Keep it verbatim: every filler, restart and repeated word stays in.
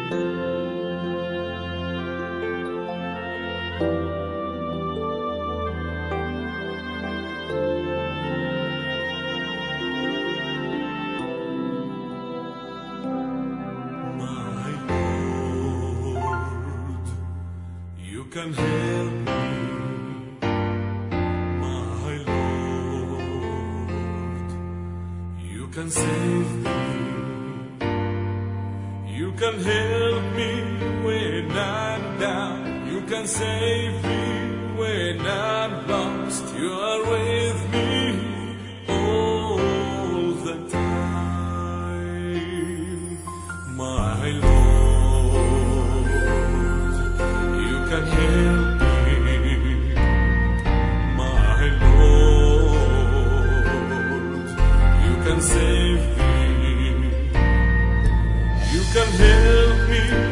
Can help me, my Lord. You can save me. You can help me when I'm down. You can save me when I'm lost. You are with me all the time, my Lord. You can help me, my Lord. You can save me. You can help me